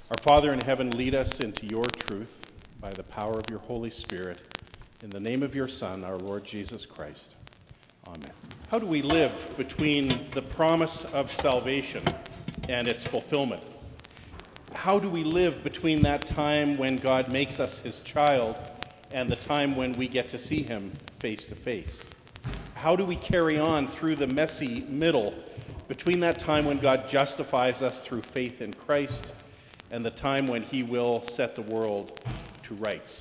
Our Father in heaven, lead us into your truth by the power of your Holy Spirit. In the name of your Son, our Lord Jesus Christ. Amen. How do we live between the promise of salvation and its fulfillment? How do we live between that time when God makes us his child and the time when we get to see him face to face? How do we carry on through the messy middle between that time when God justifies us through faith in Christ and the time when he will set the world to rights?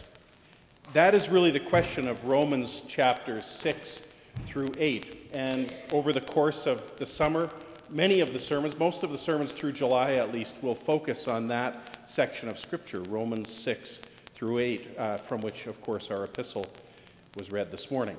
That is really the question of Romans chapters 6 through 8. And over the course of the summer, many of the sermons, most of the sermons through July at least, will focus on that section of Scripture, Romans 6 through 8, from which, of course, our epistle was read this morning.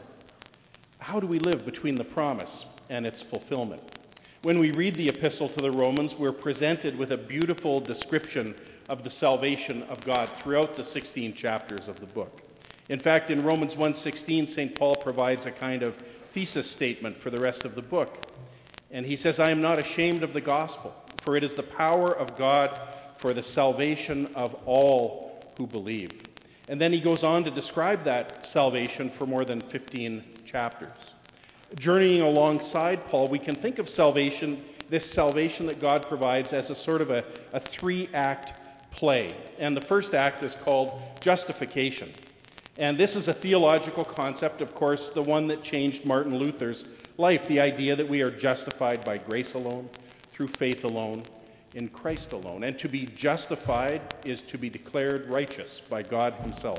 How do we live between the promise and its fulfillment? When we read the epistle to the Romans, we're presented with a beautiful description of the salvation of God throughout the 16 chapters of the book. In fact, in Romans 1:16, St. Paul provides a kind of thesis statement for the rest of the book. And he says, "I am not ashamed of the gospel, for it is the power of God for the salvation of all who believe." And then he goes on to describe that salvation for more than 15 chapters. Journeying alongside Paul, we can think of salvation, this salvation that God provides, as a sort of a three-act play. And the first act is called justification. And this is a theological concept, of course, the one that changed Martin Luther's life, the idea that we are justified by grace alone, through faith alone, in Christ alone. And to be justified is to be declared righteous by God himself.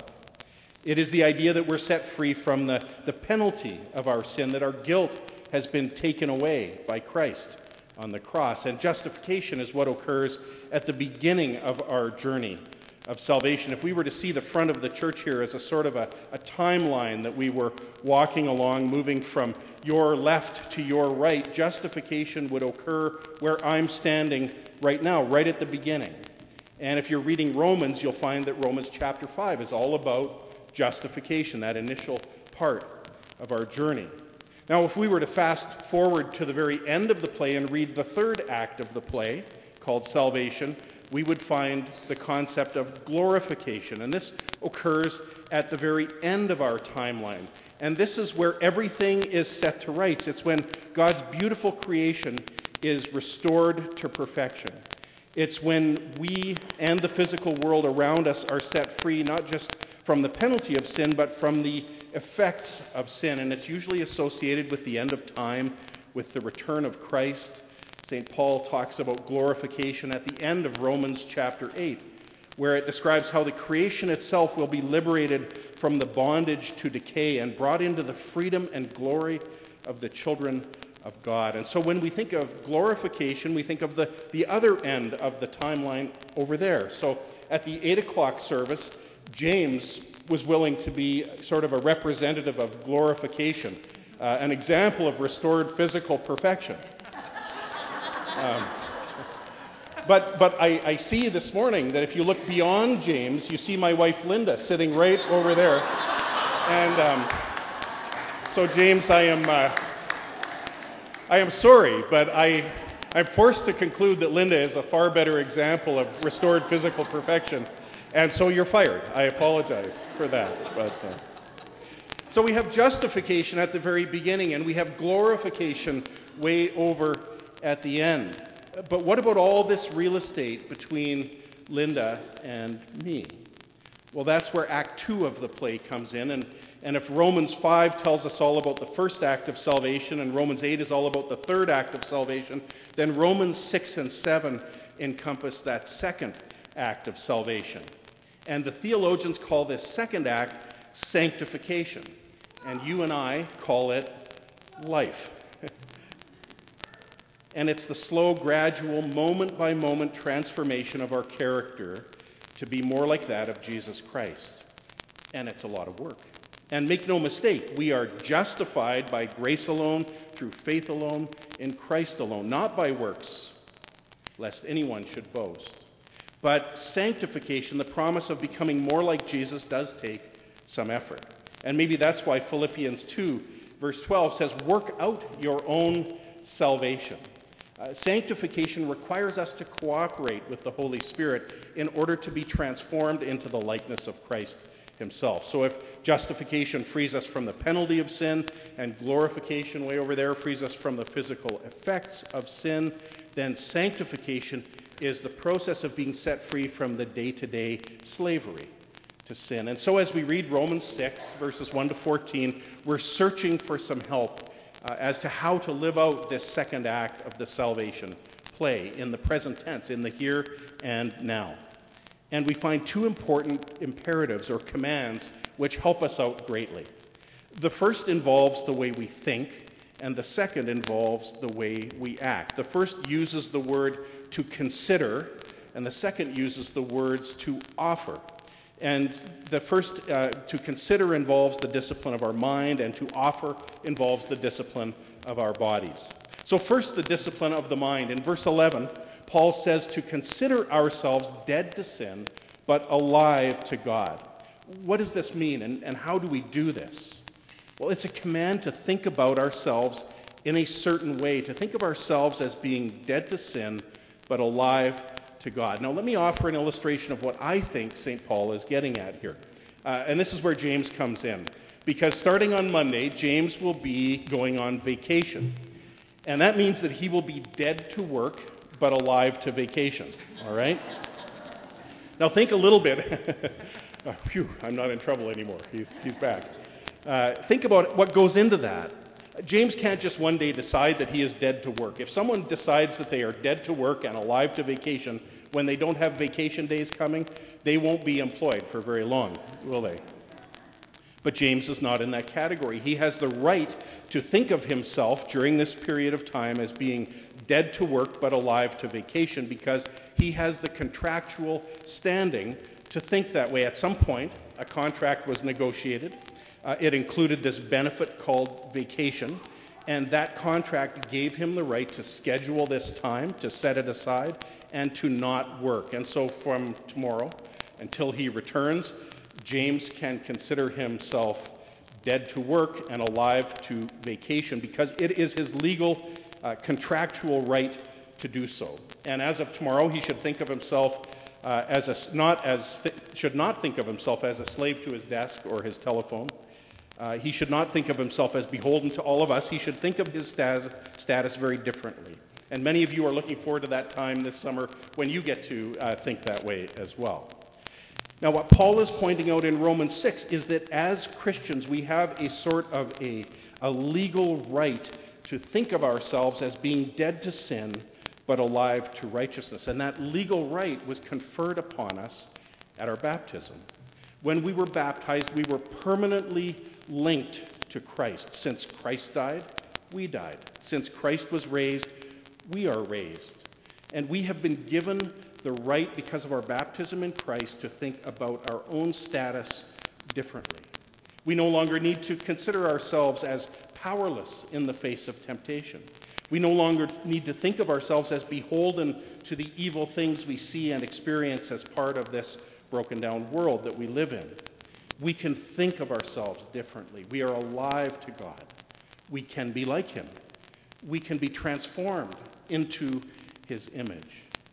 It is the idea that we're set free from the penalty of our sin, that our guilt has been taken away by Christ on the cross. And justification is what occurs at the beginning of our journey of salvation. If we were to see the front of the church here as a sort of a timeline that we were walking along, moving from your left to your right, justification would occur where I'm standing right now, right at the beginning. And if you're reading Romans, you'll find that Romans chapter 5 is all about justification, that initial part of our journey. Now, if we were to fast forward to the very end of the play and read the third act of the play, called salvation, we would find the concept of glorification. And this occurs at the very end of our timeline. And this is where everything is set to rights. It's when God's beautiful creation is restored to perfection. It's when we and the physical world around us are set free, not just from the penalty of sin, but from the effects of sin. And it's usually associated with the end of time, with the return of Christ. St. Paul talks about glorification at the end of Romans chapter 8, where it describes how the creation itself will be liberated from the bondage to decay and brought into the freedom and glory of the children of God. And so when we think of glorification, we think of the other end of the timeline over there. So at the 8 o'clock service, James was willing to be sort of a representative of glorification, an example of restored physical perfection. But I see this morning that if you look beyond James, you see my wife Linda sitting right over there. And so James, I am sorry, but I'm forced to conclude that Linda is a far better example of restored physical perfection. And so you're fired. I apologize for that. So we have justification at the very beginning, and we have glorification way over at the end. But what about all this real estate between Linda and me? Well, that's where Act 2 of the play comes in. And if Romans 5 tells us all about the first act of salvation, and Romans 8 is all about the third act of salvation, then Romans 6 and 7 encompass that second act of salvation. And the theologians call this second act sanctification. And you and I call it life. And it's the slow, gradual, moment-by-moment transformation of our character to be more like that of Jesus Christ. And it's a lot of work. And make no mistake, we are justified by grace alone, through faith alone, in Christ alone, not by works, lest anyone should boast. But sanctification, the promise of becoming more like Jesus, does take some effort. And maybe that's why Philippians 2, verse 12 says, "Work out your own salvation." Sanctification requires us to cooperate with the Holy Spirit in order to be transformed into the likeness of Christ himself. So if justification frees us from the penalty of sin, and glorification way over there frees us from the physical effects of sin, then sanctification is the process of being set free from the day-to-day slavery to sin. And so as we read Romans 6, verses 1 to 14, we're searching for some help as to how to live out this second act of the salvation play in the present tense, in the here and now. And we find two important imperatives or commands which help us out greatly. The first involves the way we think, and the second involves the way we act. The first uses the word to consider, and the second uses the words to offer. And the first, to consider, involves the discipline of our mind, and to offer involves the discipline of our bodies. So first, the discipline of the mind. In verse 11, Paul says to consider ourselves dead to sin, but alive to God. What does this mean, and how do we do this? Well, it's a command to think about ourselves in a certain way, to think of ourselves as being dead to sin, but alive to God. Now, let me offer an illustration of what I think St. Paul is getting at here. And this is where James comes in. Because starting on Monday, James will be going on vacation. And that means that he will be dead to work, but alive to vacation. All right? Now, think a little bit. Oh, phew, I'm not in trouble anymore. He's back. Think about what goes into that. James can't just one day decide that he is dead to work. If someone decides that they are dead to work and alive to vacation, when they don't have vacation days coming, they won't be employed for very long, will they? But James is not in that category. He has the right to think of himself during this period of time as being dead to work but alive to vacation, because he has the contractual standing to think that way. At some point, a contract was negotiated. It included this benefit called vacation, and that contract gave him the right to schedule this time, to set it aside, and to not work. And so from tomorrow until he returns, James can consider himself dead to work and alive to vacation, because it is his legal contractual right to do so. And as of tomorrow, he should think of himself should not think of himself as a slave to his desk or his telephone. He should not think of himself as beholden to all of us. He should think of his status very differently. And many of you are looking forward to that time this summer when you get to think that way as well. Now, what Paul is pointing out in Romans 6 is that as Christians, we have a sort of a legal right to think of ourselves as being dead to sin, but alive to righteousness. And that legal right was conferred upon us at our baptism. When we were baptized, we were permanently linked to Christ. Since Christ died, we died. Since Christ was raised, we are raised. And we have been given the right, because of our baptism in Christ, to think about our own status differently. We no longer need to consider ourselves as powerless in the face of temptation. We no longer need to think of ourselves as beholden to the evil things we see and experience as part of this broken down world that we live in. We can think of ourselves differently. We are alive to God. We can be like him. We can be transformed into his image.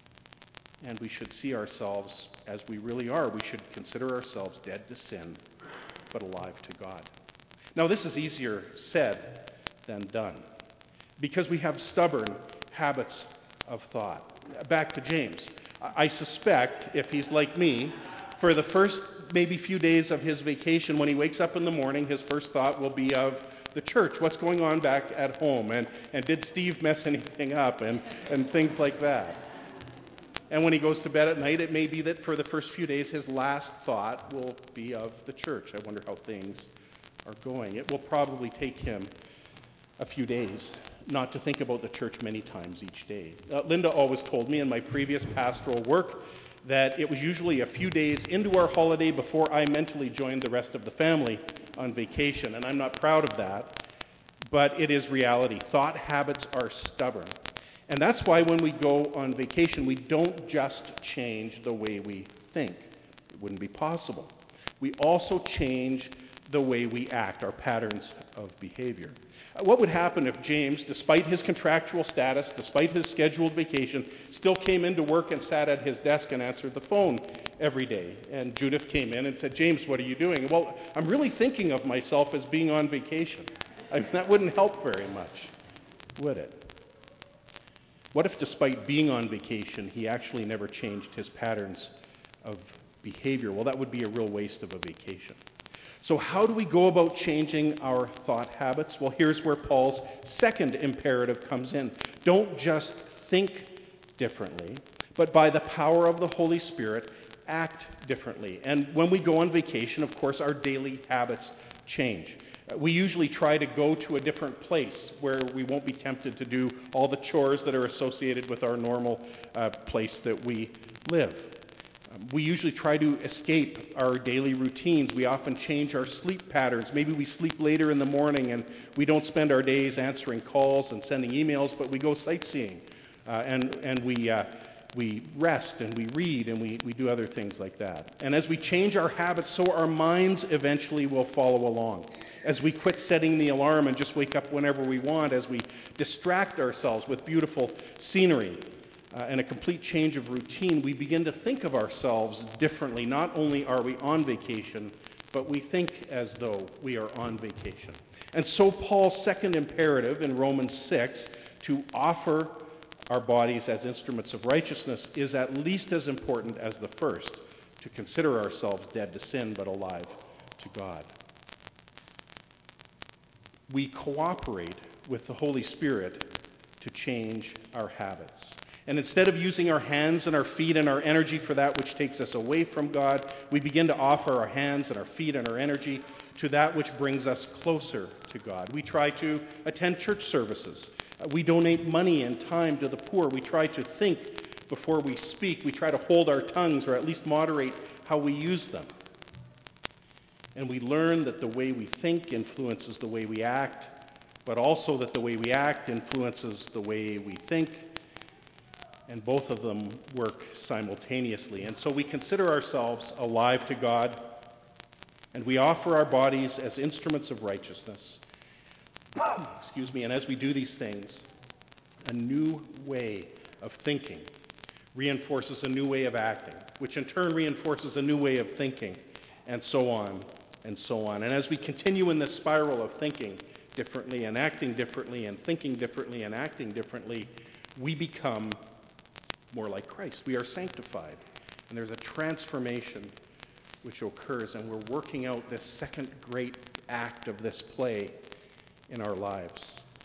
And we should see ourselves as we really are. We should consider ourselves dead to sin, but alive to God. Now, this is easier said than done, because we have stubborn habits of thought. Back to James. I suspect, if he's like me, for the first maybe few days of his vacation, when he wakes up in the morning, his first thought will be of the church. What's going on back at home? And did Steve mess anything up? And things like that. And when he goes to bed at night, it may be that for the first few days, his last thought will be of the church. I wonder how things are going. It will probably take him a few days not to think about the church many times each day. Linda always told me in my previous pastoral work that it was usually a few days into our holiday before I mentally joined the rest of the family on vacation. And I'm not proud of that, but it is reality. Thought habits are stubborn. And that's why when we go on vacation, we don't just change the way we think. It wouldn't be possible. We also change the way we act, our patterns of behavior. What would happen if James, despite his contractual status, despite his scheduled vacation, still came into work and sat at his desk and answered the phone every day? And Judith came in and said, "James, what are you doing?" "Well, I'm really thinking of myself as being on vacation." I mean, that wouldn't help very much, would it? What if, despite being on vacation, he actually never changed his patterns of behavior? Well, that would be a real waste of a vacation. So how do we go about changing our thought habits? Well, here's where Paul's second imperative comes in. Don't just think differently, but by the power of the Holy Spirit, act differently. And when we go on vacation, of course, our daily habits change. We usually try to go to a different place where we won't be tempted to do all the chores that are associated with our normal place that we live. We usually try to escape our daily routines. We often change our sleep patterns. Maybe we sleep later in the morning and we don't spend our days answering calls and sending emails, but we go sightseeing. And we rest and we read and we do other things like that. And as we change our habits, so our minds eventually will follow along. As we quit setting the alarm and just wake up whenever we want, as we distract ourselves with beautiful scenery, and a complete change of routine, we begin to think of ourselves differently. Not only are we on vacation, but we think as though we are on vacation. And so Paul's second imperative in Romans 6, to offer our bodies as instruments of righteousness, is at least as important as the first, to consider ourselves dead to sin but alive to God. We cooperate with the Holy Spirit to change our habits. And instead of using our hands and our feet and our energy for that which takes us away from God, we begin to offer our hands and our feet and our energy to that which brings us closer to God. We try to attend church services. We donate money and time to the poor. We try to think before we speak. We try to hold our tongues, or at least moderate how we use them. And we learn that the way we think influences the way we act, but also that the way we act influences the way we think. And both of them work simultaneously. And so we consider ourselves alive to God, and we offer our bodies as instruments of righteousness. And as we do these things, a new way of thinking reinforces a new way of acting, which in turn reinforces a new way of thinking, and so on and so on. And as we continue in this spiral of thinking differently and acting differently and thinking differently and acting differently, we become more like Christ. We are sanctified. And there's a transformation which occurs, and we're working out this second great act of this play in our lives.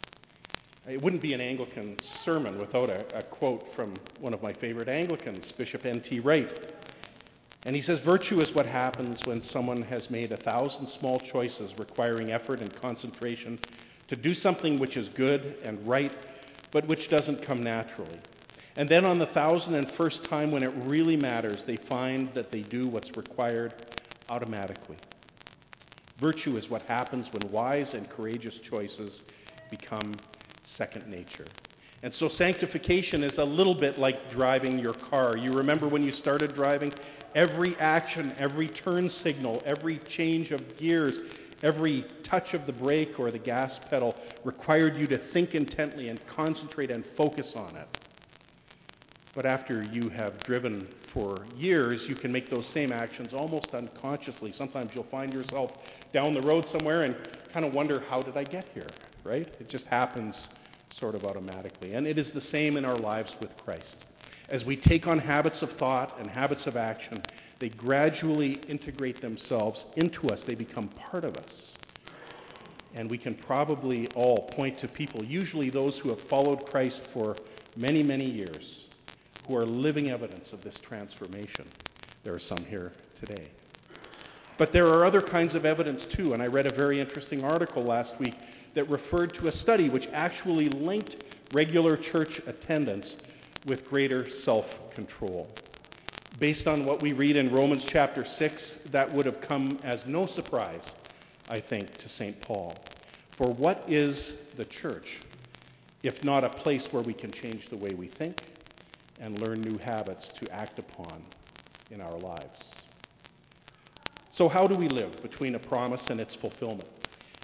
It wouldn't be an Anglican sermon without a quote from one of my favorite Anglicans, Bishop N.T. Wright. And he says, "Virtue is what happens when someone has made 1,000 small choices requiring effort and concentration to do something which is good and right, but which doesn't come naturally. And then on the 1,001st time when it really matters, they find that they do what's required automatically. Virtue is what happens when wise and courageous choices become second nature." And so sanctification is a little bit like driving your car. You remember when you started driving? Every action, every turn signal, every change of gears, every touch of the brake or the gas pedal required you to think intently and concentrate and focus on it. But after you have driven for years, you can make those same actions almost unconsciously. Sometimes you'll find yourself down the road somewhere and kind of wonder, how did I get here, right? It just happens sort of automatically. And it is the same in our lives with Christ. As we take on habits of thought and habits of action, they gradually integrate themselves into us. They become part of us. And we can probably all point to people, usually those who have followed Christ for many, many years, who are living evidence of this transformation. There are some here today. But there are other kinds of evidence too, and I read a very interesting article last week that referred to a study which actually linked regular church attendance with greater self-control. Based on what we read in Romans chapter 6, that would have come as no surprise, I think, to St. Paul. For what is the church, if not a place where we can change the way we think and learn new habits to act upon in our lives? So how do we live between a promise and its fulfillment?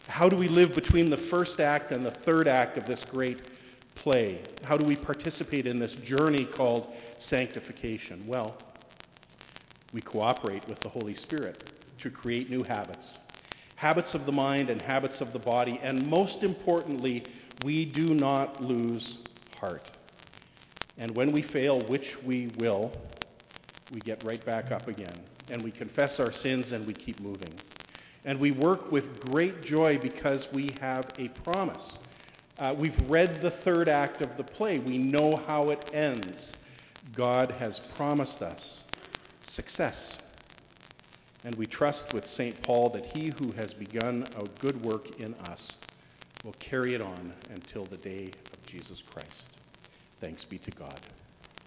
How do we live between the first act and the third act of this great play? How do we participate in this journey called sanctification? Well, we cooperate with the Holy Spirit to create new habits. Habits of the mind and habits of the body, and most importantly, we do not lose heart. And when we fail, which we will, we get right back up again, and we confess our sins and we keep moving. And we work with great joy because we have a promise. We've read the third act of the play. We know how it ends. God has promised us success. And we trust with St. Paul that he who has begun a good work in us will carry it on until the day of Jesus Christ. Thanks be to God.